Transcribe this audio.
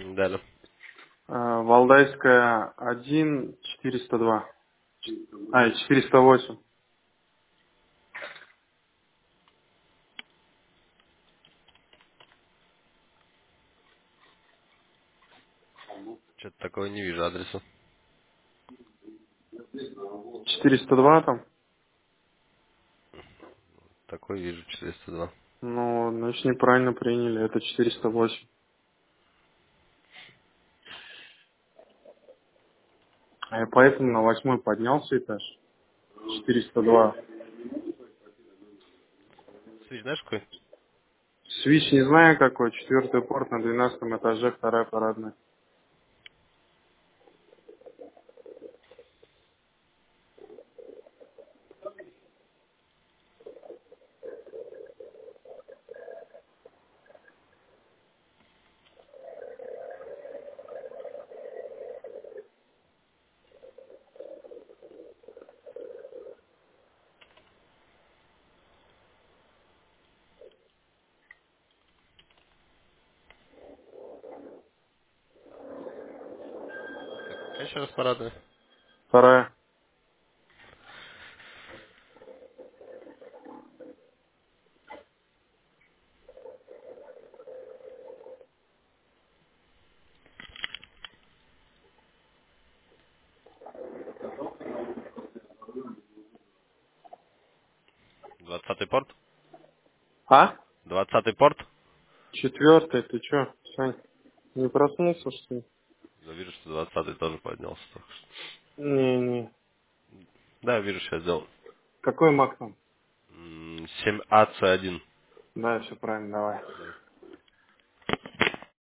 Далее. Валдайская 1, 402. 408. Что-то такое не вижу адреса. 402 там? Такой вижу 402. Ну, значит, неправильно приняли. Это 408. А я поэтому на 8 поднялся этаж. 402. Свич, знаешь какой? Свич не знаю какой. Четвертый порт на 12 этаже, вторая парадная. Так, какая еще раз парадная? Вторая. 20-й порт? А? 20-й порт? Четвертый, ты чё, Сань? Не проснулся, что ли? Да, вижу, что 20-й тоже поднялся только что. Не. Да, вижу, сейчас сделал. Какой Мак там? 7AC1. Да, все правильно, давай.